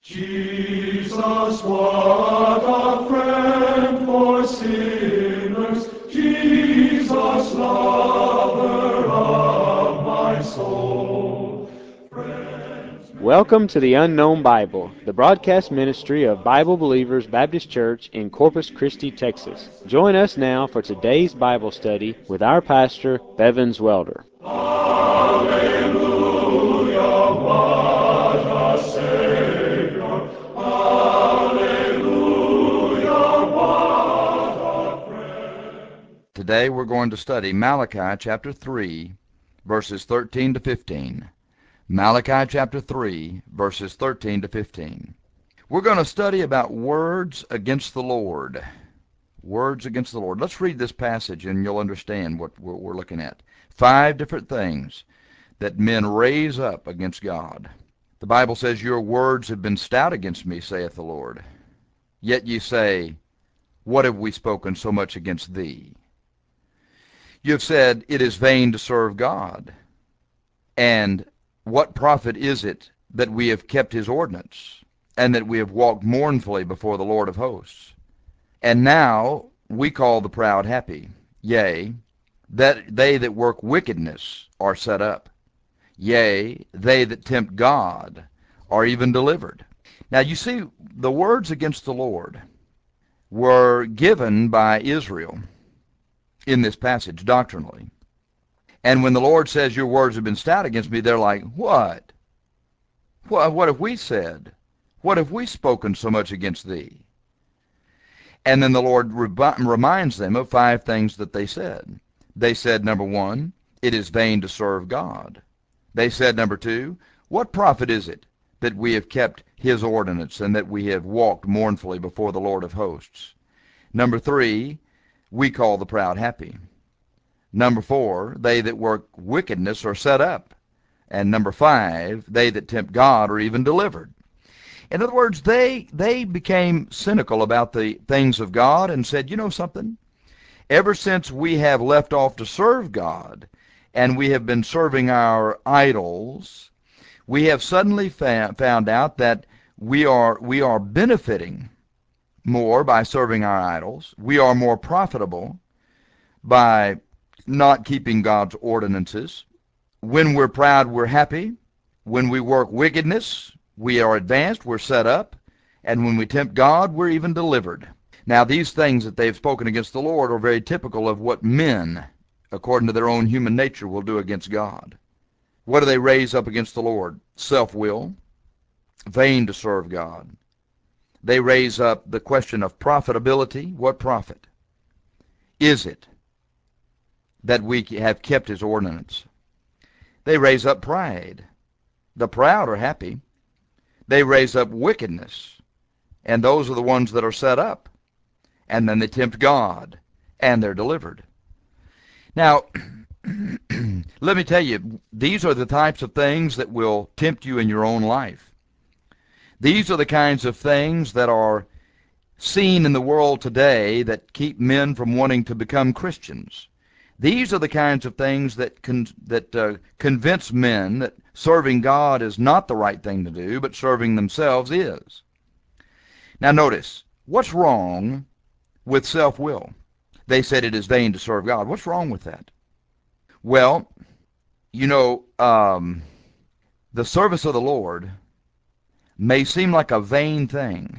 Jesus, what a friend for sinners, Jesus, lover of my soul. Welcome to the Unknown Bible, the broadcast ministry of Bible Believers Baptist Church in Corpus Christi, Texas. Join us now for today's Bible study with our pastor, Bevins Welder. Hallelujah, what a Savior. Hallelujah, what a friend. Today we're going to study Malachi chapter 3, verses 13 to 15. Malachi chapter 3, verses 13 to 15. We're going to study about words against the Lord. Words against the Lord. Let's read this passage and you'll understand what we're looking at. 5 different things that men raise up against God. The Bible says, "Your words have been stout against me, saith the Lord. Yet ye say, What have we spoken so much against thee? You have said, It is vain to serve God. And what profit is it that we have kept his ordinance, and that we have walked mournfully before the Lord of hosts? And now we call the proud happy, yea, that they that work wickedness are set up. Yea, they that tempt God are even delivered." Now you see, the words against the Lord were given by Israel in this passage doctrinally. And when the Lord says, "Your words have been stout against me," they're like, What? What have we said? What have we spoken so much against thee? And then the Lord reminds them of 5 things that they said. They said, number 1, it is vain to serve God. They said, number 2, what profit is it that we have kept his ordinance, and that we have walked mournfully before the Lord of hosts? Number 3, we call the proud happy. Number 4, they that work wickedness are set up. And number 5, they that tempt God are even delivered. In other words, they became cynical about the things of God and said, you know something? Ever since we have left off to serve God and we have been serving our idols, we have suddenly found out that we are benefiting more by serving our idols. We are more profitable by not keeping God's ordinances. When we're proud, we're happy. When we work wickedness, we are advanced, we're set up. And when we tempt God, we're even delivered. Now, these things that they've spoken against the Lord are very typical of what men, according to their own human nature, will do against God. What do they raise up against the Lord? Self-will, vain to serve God. They raise up the question of profitability. What profit is it that we have kept his ordinance? They raise up pride. The proud are happy. They raise up wickedness, and those are the ones that are set up. And then they tempt God, and they're delivered. Now, let me tell you, these are the types of things that will tempt you in your own life. These are the kinds of things that are seen in the world today that keep men from wanting to become Christians. These are the kinds of things that convince men that serving God is not the right thing to do, but serving themselves is. Now notice, what's wrong with self-will? They said it is vain to serve God. What's wrong with that? Well, you know, the service of the Lord may seem like a vain thing.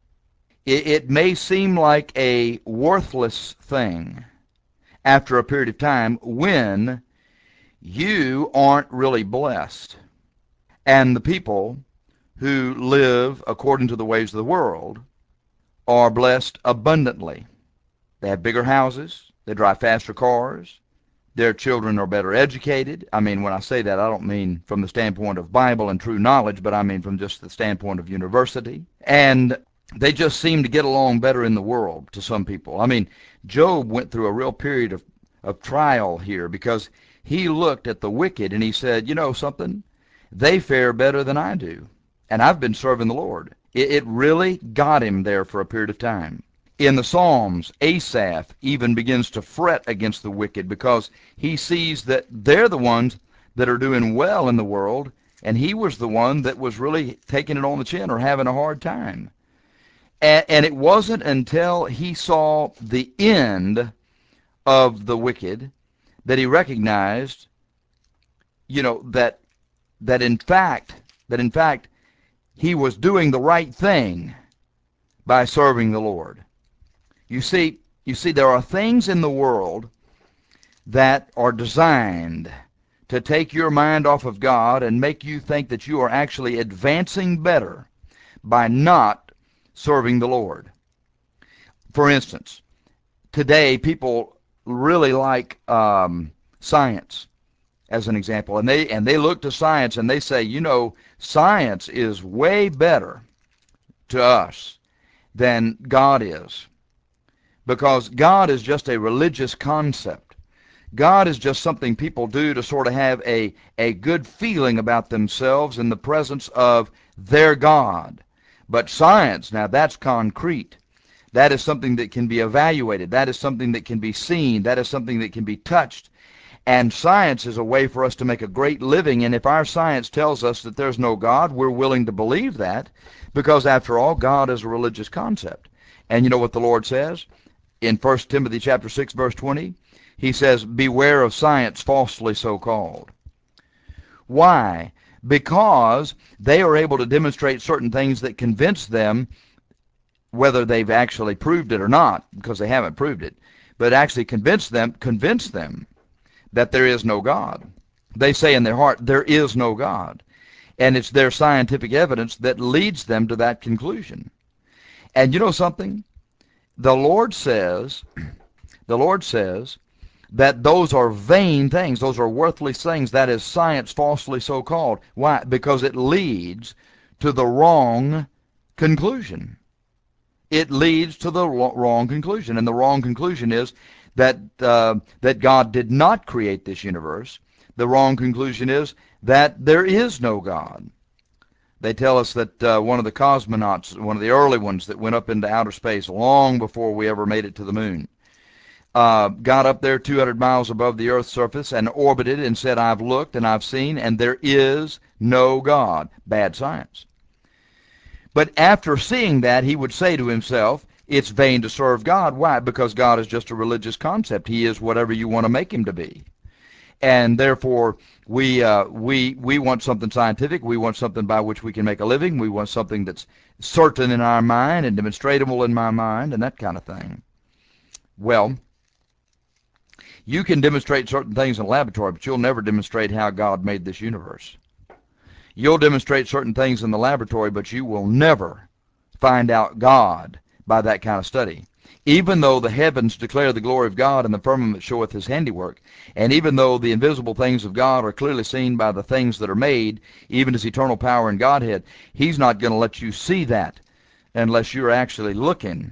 It may seem like a worthless thing after a period of time when you aren't really blessed. And the people who live according to the ways of the world are blessed abundantly. They have bigger houses. They drive faster cars. Their children are better educated. I mean, when I say that, I don't mean from the standpoint of Bible and true knowledge, but I mean from just the standpoint of university. And they just seem to get along better in the world to some people. I mean, Job went through a real period of trial here because he looked at the wicked and he said, you know something? They fare better than I do. And I've been serving the Lord. It really got him there for a period of time. In the Psalms, Asaph even begins to fret against the wicked because he sees that they're the ones that are doing well in the world, And he was the one that was really taking it on the chin or having a hard time. And it wasn't until he saw the end of the wicked that he recognized, that in fact he was doing the right thing by serving the Lord. You see, there are things in the world that are designed to take your mind off of God and make you think that you are actually advancing better by not serving the Lord. For instance, today people really like science as an example, and they look to science and they say, science is way better to us than God is, because God is just a religious concept. God is just something people do to sort of have a good feeling about themselves in the presence of their God. But science, now that's concrete. That is something that can be evaluated. That is something that can be seen. That is something that can be touched. And science is a way for us to make a great living. And if our science tells us that there's no God, we're willing to believe that, because after all, God is a religious concept. And you know what the Lord says? In 1 Timothy chapter 6, verse 20, he says, beware of science falsely so called. Why? Because they are able to demonstrate certain things that convince them, whether they've actually proved it or not, because they haven't proved it, but actually convince them that there is no God. They say in their heart, there is no God. And it's their scientific evidence that leads them to that conclusion. And you know something? The Lord says that those are vain things. Those are worthless things. That is science falsely so called. Why? Because it leads to the wrong conclusion. It leads to the wrong conclusion. And the wrong conclusion is that God did not create this universe. The wrong conclusion is that there is no God. They tell us that one of the cosmonauts, one of the early ones that went up into outer space long before we ever made it to the moon, got up there 200 miles above the Earth's surface and orbited and said, I've looked and I've seen, and there is no God. Bad science. But after seeing that, he would say to himself, it's vain to serve God. Why? Because God is just a religious concept. He is whatever you want to make him to be. And therefore, we want something scientific. We want something by which we can make a living. We want something that's certain in our mind and demonstrable in my mind and that kind of thing. Well, you can demonstrate certain things in a laboratory, but you'll never demonstrate how God made this universe. You'll demonstrate certain things in the laboratory, but you will never find out God by that kind of study. Even though the heavens declare the glory of God and the firmament showeth his handiwork, and even though the invisible things of God are clearly seen by the things that are made, even his eternal power and Godhead, he's not going to let you see that unless you're actually looking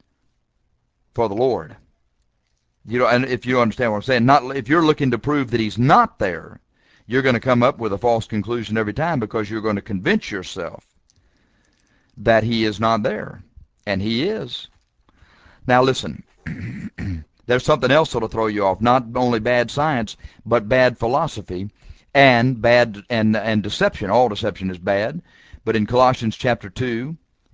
for the Lord. And if you understand what I'm saying, not if you're looking to prove that he's not there, you're going to come up with a false conclusion every time, because you're going to convince yourself that he is not there, and he is. Now listen, there's something else that'll throw you off. Not only bad science, but bad philosophy and bad and deception. All deception is bad. But in Colossians chapter 2,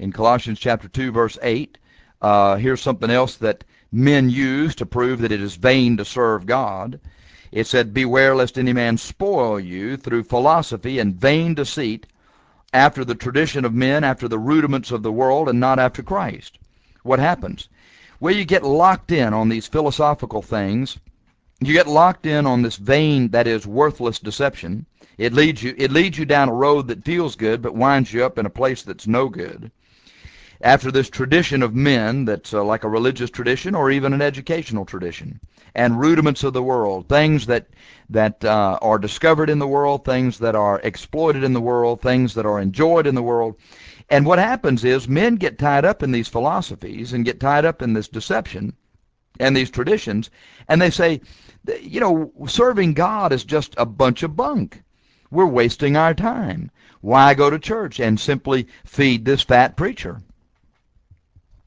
verse 8, here's something else that men use to prove that it is vain to serve God. It said, beware lest any man spoil you through philosophy and vain deceit, after the tradition of men, after the rudiments of the world, and not after Christ. What happens? Well, you get locked in on these philosophical things. You get locked in on this vain, that is, worthless deception. It leads you down a road that feels good, but winds you up in a place that's no good. After this tradition of men that's like a religious tradition or even an educational tradition, and rudiments of the world, things that are discovered in the world, things that are exploited in the world, things that are enjoyed in the world. And what happens is men get tied up in these philosophies and get tied up in this deception and these traditions, and they say, serving God is just a bunch of bunk. We're wasting our time. Why go to church and simply feed this fat preacher?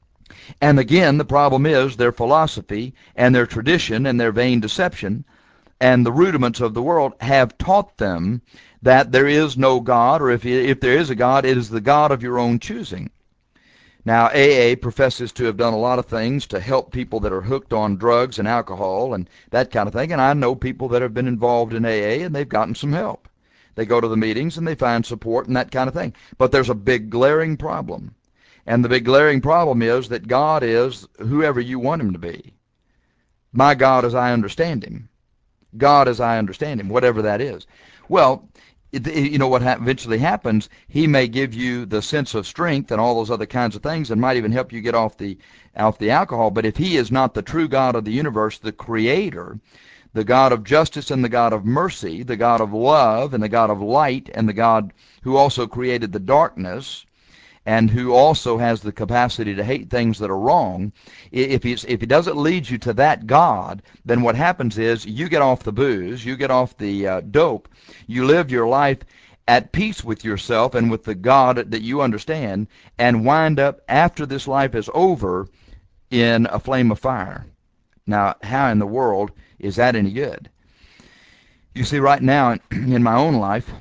And again, the problem is their philosophy and their tradition and their vain deception and the rudiments of the world have taught them that there is no God, or if there is a God, it is the God of your own choosing. Now, AA professes to have done a lot of things to help people that are hooked on drugs and alcohol and that kind of thing, and I know people that have been involved in AA and they've gotten some help. They go to the meetings and they find support and that kind of thing. But there's a big glaring problem. And the big glaring problem is that God is whoever you want him to be. My God as I understand him. God as I understand him, whatever that is. Well, you know what eventually happens, he may give you the sense of strength and all those other kinds of things and might even help you get off the alcohol. But if he is not the true God of the universe, the creator, the God of justice and the God of mercy, the God of love and the God of light, and the God who also created the darkness, and who also has the capacity to hate things that are wrong, if he doesn't lead you to that God, then what happens is you get off the booze, you get off the dope, you live your life at peace with yourself and with the God that you understand, and wind up, after this life is over, in a flame of fire. Now, how in the world is that any good? You see, right now in my own life,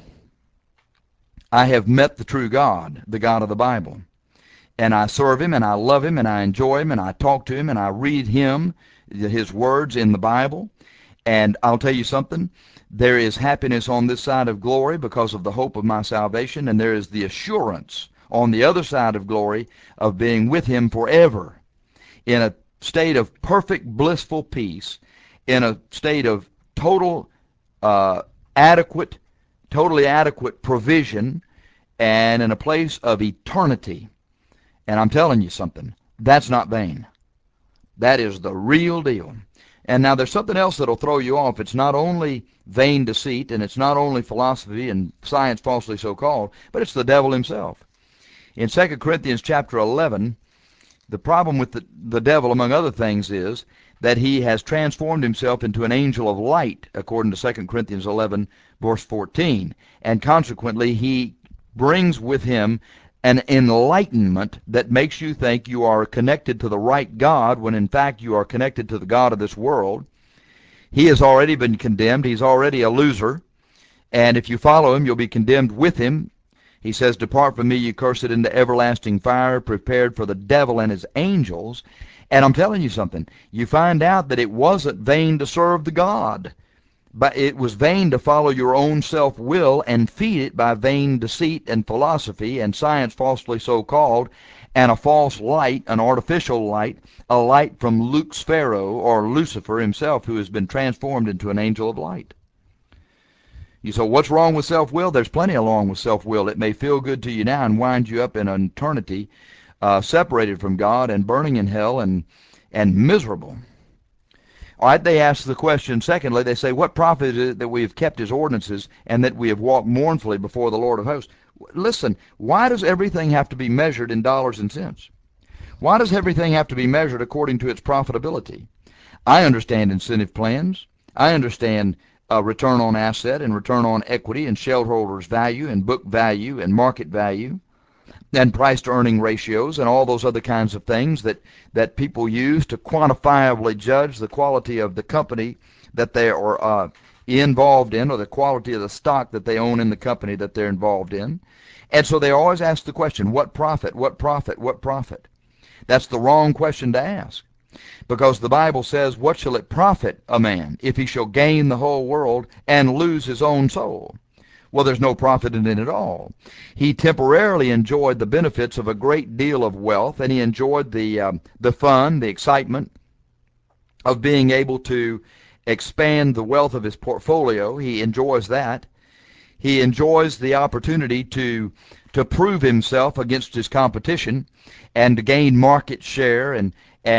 I have met the true God, the God of the Bible. And I serve him, and I love him, and I enjoy him, and I talk to him, and I read him, his words in the Bible. And I'll tell you something, there is happiness on this side of glory because of the hope of my salvation, and there is the assurance on the other side of glory of being with him forever in a state of perfect blissful peace, in a state of total adequate, totally adequate provision, and in a place of eternity. And I'm telling you something, that's not vain. That is the real deal. And now there's something else that'll throw you off. It's not only vain deceit, and it's not only philosophy and science falsely so called, but it's the devil himself. In 2 Corinthians chapter 11, the problem with the devil, among other things, is that he has transformed himself into an angel of light, according to 2 Corinthians 11, verse 14. And consequently, he brings with him an enlightenment that makes you think you are connected to the right God, when in fact you are connected to the God of this world. He has already been condemned. He's already a loser. And if you follow him, you'll be condemned with him. He says, "Depart from me, you cursed, into everlasting fire, prepared for the devil and his angels." And I'm telling you something. You find out that it wasn't vain to serve the God, but it was vain to follow your own self-will and feed it by vain deceit and philosophy and science falsely so called, and a false light, an artificial light, a light from Lux Pharaoh, or Lucifer himself, who has been transformed into an angel of light. You say, what's wrong with self-will? There's plenty wrong with self-will. It may feel good to you now and wind you up in an eternity separated from God and burning in hell and miserable. All right, they ask the question, secondly, they say, what profit is it that we have kept his ordinances and that we have walked mournfully before the Lord of hosts? Listen, why does everything have to be measured in dollars and cents? Why does everything have to be measured according to its profitability? I understand incentive plans. I understand return on asset and return on equity and shareholders value and book value and market value and price to earning ratios and all those other kinds of things that people use to quantifiably judge the quality of the company that they are involved in, or the quality of the stock that they own in the company that they're involved in. And so they always ask the question, what profit, what profit, what profit? That's the wrong question to ask. Because the Bible says, what shall it profit a man if he shall gain the whole world and lose his own soul? Well, there's no profit in it at all. He temporarily enjoyed the benefits of a great deal of wealth, and he enjoyed the fun, the excitement of being able to expand the wealth of his portfolio. He enjoys that. He enjoys the opportunity to prove himself against his competition and to gain market share and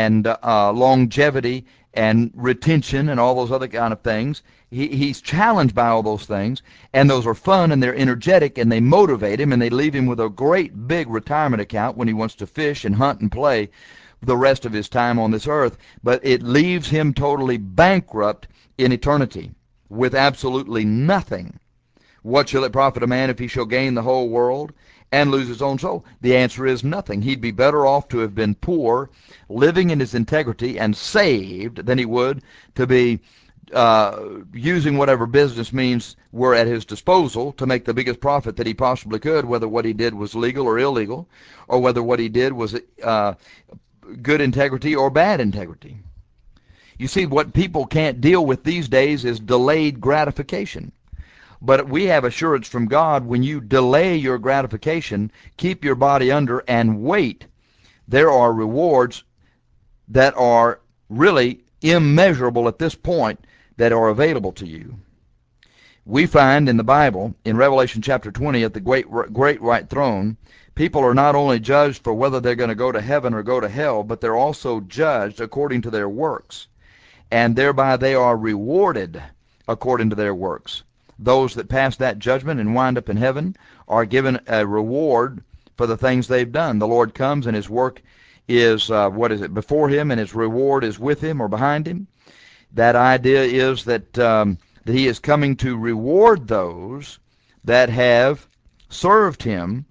longevity and retention and all those other kind of things. He's challenged by all those things, and those are fun and they're energetic and they motivate him, and they leave him with a great big retirement account when he wants to fish and hunt and play the rest of his time on this earth. But it leaves him totally bankrupt in eternity with absolutely nothing. What shall it profit a man if he shall gain the whole world and lose his own soul? The answer is nothing. He'd be better off to have been poor, living in his integrity and saved, than he would to be using whatever business means were at his disposal to make the biggest profit that he possibly could, whether what he did was legal or illegal, or whether what he did was good integrity or bad integrity. You see, what people can't deal with these days is delayed gratification. But we have assurance from God, when you delay your gratification, keep your body under and wait, there are rewards that are really immeasurable at this point that are available to you. We find in the Bible, in Revelation chapter 20, at the great white throne, people are not only judged for whether they're going to go to heaven or go to hell, but they're also judged according to their works. And thereby they are rewarded according to their works. Those that pass that judgment and wind up in heaven are given a reward for the things they've done. The Lord comes and his work is, before him, and his reward is with him or behind him. That idea is that he is coming to reward those that have served him.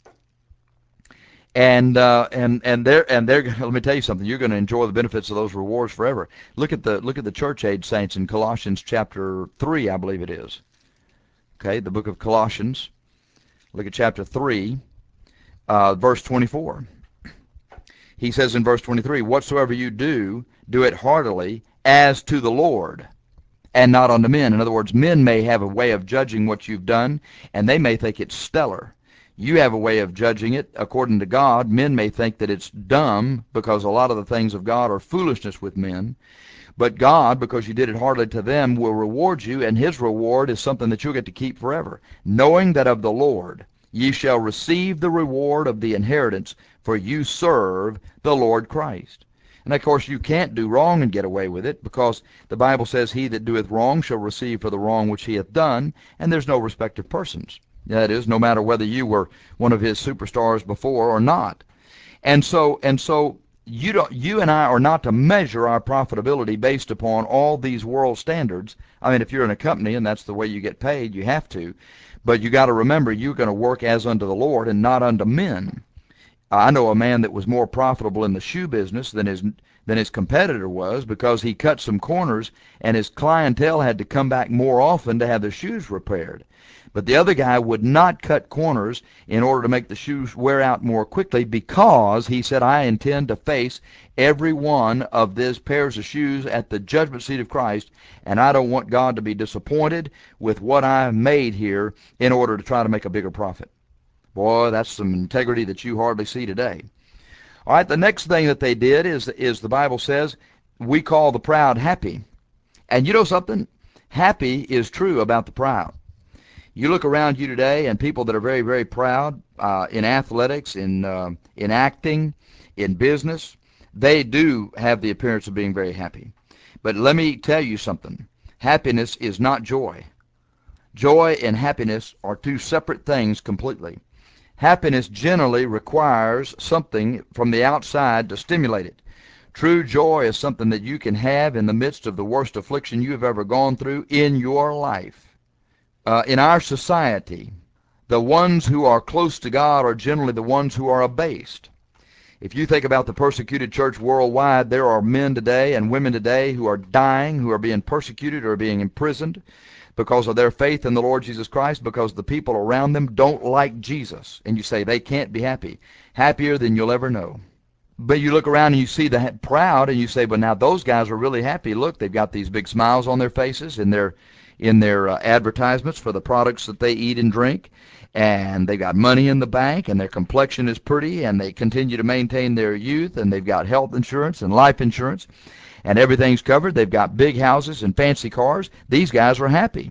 And they're let me tell you something. You're going to enjoy the benefits of those rewards forever. Look at the church age saints in Colossians chapter 3, I believe it is. Okay, the book of Colossians. Look at chapter 3, verse 24. He says in verse 23, "Whatsoever you do, do it heartily, as to the Lord, and not unto men." In other words, men may have a way of judging what you've done, and they may think it's stellar. You have a way of judging it according to God. Men may think that it's dumb, because a lot of the things of God are foolishness with men. But God, because you did it heartily to them, will reward you, and his reward is something that you'll get to keep forever. "Knowing that of the Lord ye shall receive the reward of the inheritance, for you serve the Lord Christ." And of course you can't do wrong and get away with it, because the Bible says, "He that doeth wrong shall receive for the wrong which he hath done," and there's no respect of persons. That is, no matter whether you were one of his superstars before or not. And so you and I are not to measure our profitability based upon all these world standards. I mean, if you're in a company and that's the way you get paid, you have to. But you got to remember, you're going to work as unto the Lord and not unto men. I know a man that was more profitable in the shoe business than his competitor was, because he cut some corners and his clientele had to come back more often to have their shoes repaired. But the other guy would not cut corners in order to make the shoes wear out more quickly, because he said, "I intend to face every one of these pairs of shoes at the judgment seat of Christ, and I don't want God to be disappointed with what I've made here in order to try to make a bigger profit." Boy, that's some integrity that you hardly see today. All right, the next thing that they did is the Bible says, we call the proud happy. And you know something? Happy is true about the proud. You look around you today, and people that are very, very proud in athletics, in acting, in business, they do have the appearance of being very happy. But let me tell you something. Happiness is not joy. Joy and happiness are two separate things completely. Happiness generally requires something from the outside to stimulate it. True joy is something that you can have in the midst of the worst affliction you have ever gone through in your life. In our society, the ones who are close to God are generally the ones who are abased. If you think about the persecuted church worldwide, there are men today and women today who are dying, who are being persecuted or being imprisoned because of their faith in the Lord Jesus Christ, because the people around them don't like Jesus. And you say they can't be happy. Happier than you'll ever know. But you look around and you see the proud, and you say, but now those guys are really happy. Look, they've got these big smiles on their faces in their advertisements for the products that they eat and drink, and they've got money in the bank, and their complexion is pretty, and they continue to maintain their youth, and they've got health insurance and life insurance, and everything's covered. They've got big houses and fancy cars. These guys are happy.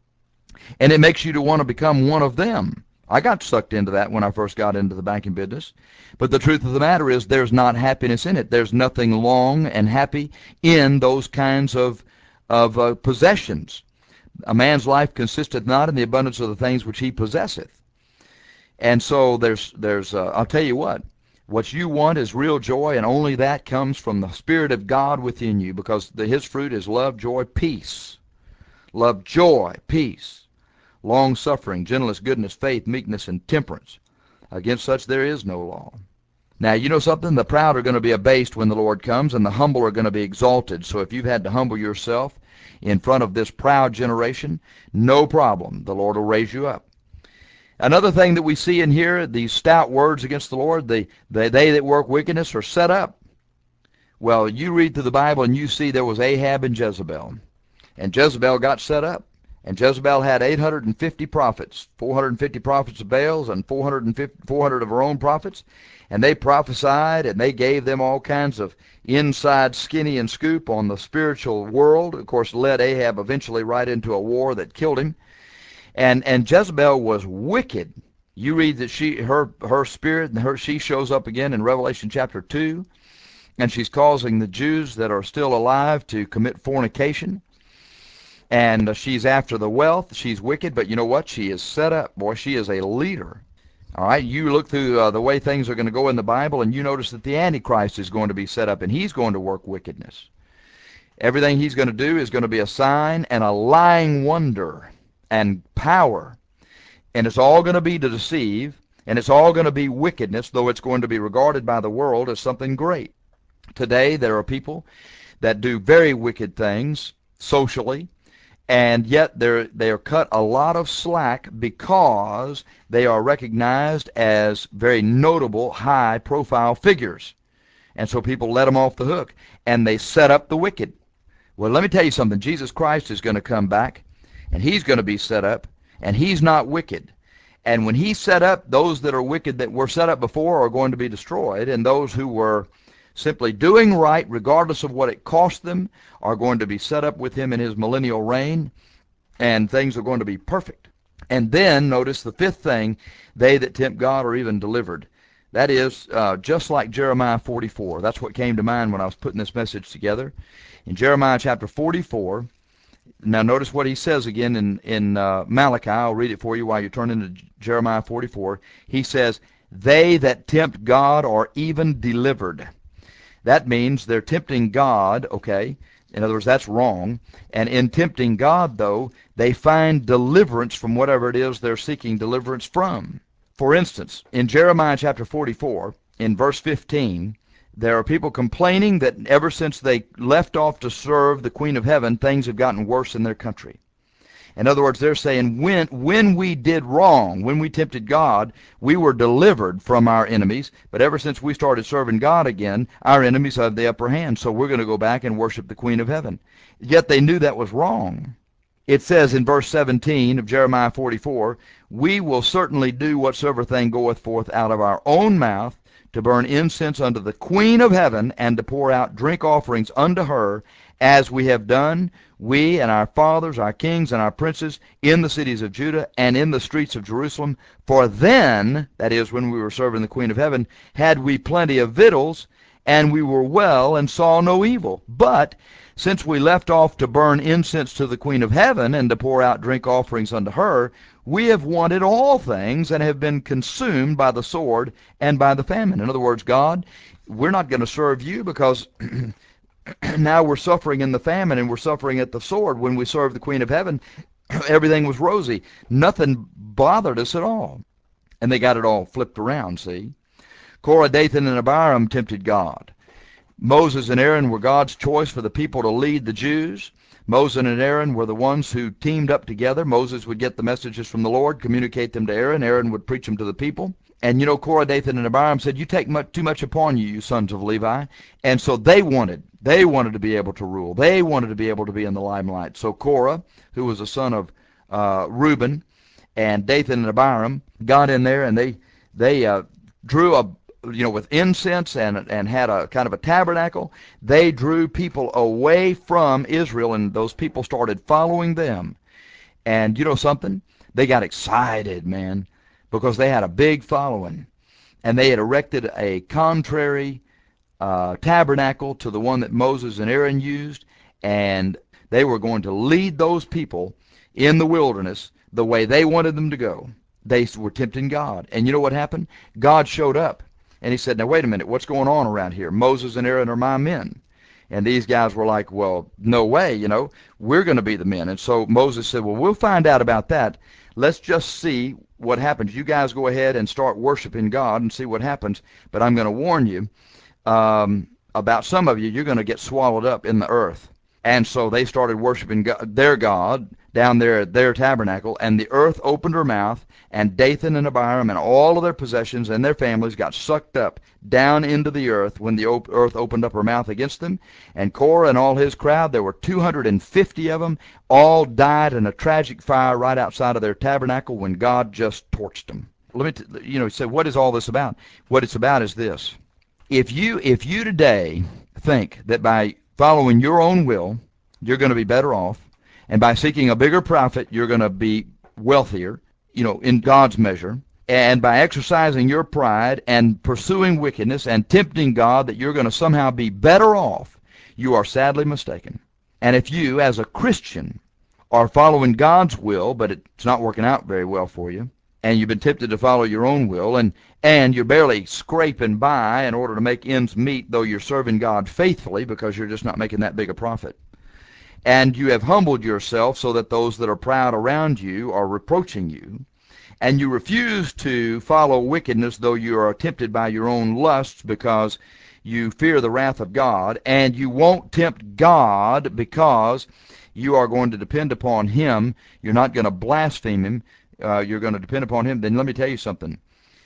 And it makes you to want to become one of them. I got sucked into that when I first got into the banking business. But the truth of the matter is, there's not happiness in it. There's nothing long and happy in those kinds of possessions. A man's life consisteth not in the abundance of the things which he possesseth. And so I'll tell you what you want is real joy, and only that comes from the Spirit of God within you, because his fruit is love, joy, peace. Love, joy, peace, long-suffering, gentleness, goodness, faith, meekness, and temperance. Against such there is no law. Now, you know something? The proud are going to be abased when the Lord comes, and the humble are going to be exalted. So if you've had to humble yourself in front of this proud generation, no problem. The Lord will raise you up. Another thing that we see in here, these stout words against the Lord, they that work wickedness are set up. Well, you read through the Bible and you see there was Ahab and Jezebel. And Jezebel got set up. And Jezebel had 850 prophets, 450 prophets of Baal's and 400 of her own prophets. And they prophesied and they gave them all kinds of inside skinny and scoop on the spiritual world. Of course, led Ahab eventually right into a war that killed him. And Jezebel was wicked. You read that her spirit, she shows up again in Revelation chapter 2. And she's causing the Jews that are still alive to commit fornication. And she's after the wealth. She's wicked, but you know what? She is set up. Boy, she is a leader. All right, you look through the way things are going to go in the Bible, and you notice that the Antichrist is going to be set up, and he's going to work wickedness. Everything he's going to do is going to be a sign and a lying wonder and power. And it's all going to be to deceive, and it's all going to be wickedness, though it's going to be regarded by the world as something great. Today, there are people that do very wicked things socially, and yet they are cut a lot of slack because they are recognized as very notable, high-profile figures. And so people let them off the hook, and they set up the wicked. Well, let me tell you something. Jesus Christ is going to come back, and he's going to be set up, and he's not wicked. And when he's set up, those that are wicked that were set up before are going to be destroyed, and those who were simply doing right, regardless of what it cost them, are going to be set up with him in his millennial reign, and things are going to be perfect. And then, notice the fifth thing, they that tempt God are even delivered. That is, just like Jeremiah 44. That's what came to mind when I was putting this message together. In Jeremiah chapter 44, now notice what he says again in Malachi. I'll read it for you while you turn into Jeremiah 44. He says, they that tempt God are even delivered. That means they're tempting God, okay? In other words, that's wrong. And in tempting God, though, they find deliverance from whatever it is they're seeking deliverance from. For instance, in Jeremiah chapter 44, in verse 15, there are people complaining that ever since they left off to serve the Queen of Heaven, things have gotten worse in their country. In other words, they're saying when we did wrong, when we tempted God, we were delivered from our enemies. But ever since we started serving God again, our enemies have the upper hand. So we're going to go back and worship the Queen of Heaven. Yet they knew that was wrong. It says in verse 17 of Jeremiah 44, we will certainly do whatsoever thing goeth forth out of our own mouth, to burn incense unto the Queen of Heaven, and to pour out drink offerings unto her, as we have done, we and our fathers, our kings and our princes, in the cities of Judah and in the streets of Jerusalem. For then, that is, when we were serving the Queen of Heaven, had we plenty of victuals, and we were well and saw no evil. But since we left off to burn incense to the Queen of Heaven, and to pour out drink offerings unto her, we have wanted all things, and have been consumed by the sword and by the famine. In other words, God, we're not going to serve you because now we're suffering in the famine, and we're suffering at the sword. When we served the Queen of Heaven, everything was rosy. Nothing bothered us at all. And they got it all flipped around, see? Korah, Dathan, and Abiram tempted God. Moses and Aaron were God's choice for the people to lead the Jews. Moses and Aaron were the ones who teamed up together. Moses would get the messages from the Lord, communicate them to Aaron. Aaron would preach them to the people. And you know, Korah, Dathan, and Abiram said, you take too much upon you, you sons of Levi. And so they wanted to be able to rule. They wanted to be able to be in the limelight. So Korah, who was a son of Reuben, and Dathan and Abiram got in there, and they drew with incense and had a kind of a tabernacle. They drew people away from Israel, and those people started following them. And you know something? They got excited, man, because they had a big following, and they had erected a contrary tabernacle to the one that Moses and Aaron used, and they were going to lead those people in the wilderness the way they wanted them to go. They were tempting God. And you know what happened? God showed up, and he said, now wait a minute, what's going on around here? Moses and Aaron are my men. And these guys were like, well, no way, we're going to be the men. And so Moses said, well, we'll find out about that. Let's just see what happens. You guys go ahead and start worshiping God and see what happens. But I'm going to warn you about some of you, you're going to get swallowed up in the earth. And so they started worshiping their God down there at their tabernacle, and the earth opened her mouth, and Dathan and Abiram and all of their possessions and their families got sucked up down into the earth when the earth opened up her mouth against them. And Korah and all his crowd, there were 250 of them, all died in a tragic fire right outside of their tabernacle when God just torched them. Let me, you say, what is all this about? What it's about is this. If you today think that by following your own will, you're going to be better off, and by seeking a bigger profit, you're going to be wealthier, in God's measure, and by exercising your pride and pursuing wickedness and tempting God that you're going to somehow be better off, you are sadly mistaken. And if you, as a Christian, are following God's will, but it's not working out very well for you, and you've been tempted to follow your own will, and you're barely scraping by in order to make ends meet, though you're serving God faithfully because you're just not making that big a profit. And you have humbled yourself so that those that are proud around you are reproaching you, and you refuse to follow wickedness, though you are tempted by your own lusts because you fear the wrath of God, and you won't tempt God because you are going to depend upon Him. You're not going to blaspheme Him. You're going to depend upon Him. Then let me tell you something.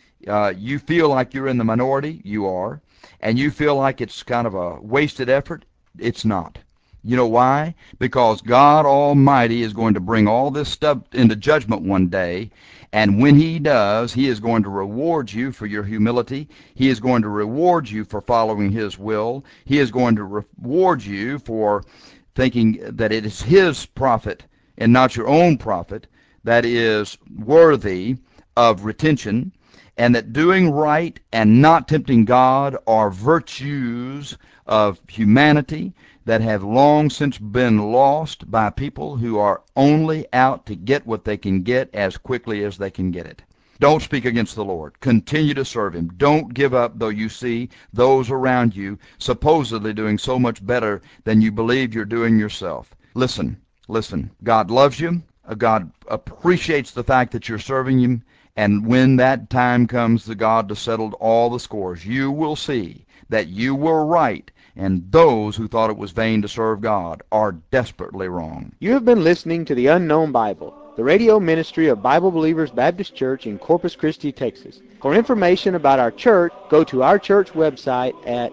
You feel like you're in the minority. You are. And you feel like it's kind of a wasted effort. It's not. You know why? Because God Almighty is going to bring all this stuff into judgment one day, and when He does, He is going to reward you for your humility. He is going to reward you for following His will. He is going to reward you for thinking that it is His profit and not your own profit that is worthy of retention, and that doing right and not tempting God are virtues of humanity that have long since been lost by people who are only out to get what they can get as quickly as they can get it. Don't speak against the Lord. Continue to serve Him. Don't give up, though you see those around you supposedly doing so much better than you believe you're doing yourself. Listen. God loves you. God appreciates the fact that you're serving Him. And when that time comes to God to settle all the scores, you will see that you were right, and those who thought it was vain to serve God are desperately wrong. You have been listening to The Unknown Bible, the radio ministry of Bible Believers Baptist Church in Corpus Christi, Texas. For information about our church, go to our church website at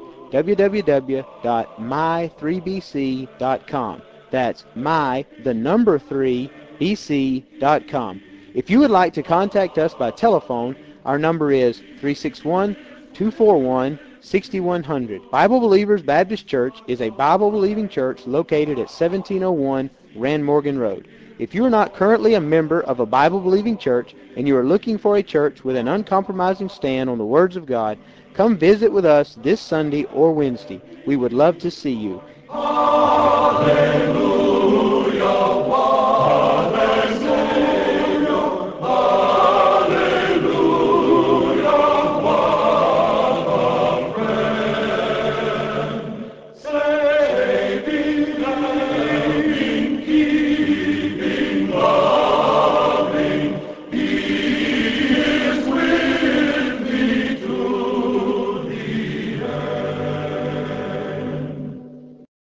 www.my3bc.com. That's my3bc.com. If you would like to contact us by telephone, our number is 361-241-6100. Bible Believers Baptist Church is a Bible-believing church located at 1701 Rand Morgan Road. If you are not currently a member of a Bible-believing church and you are looking for a church with an uncompromising stand on the words of God, come visit with us this Sunday or Wednesday. We would love to see you. Hallelujah.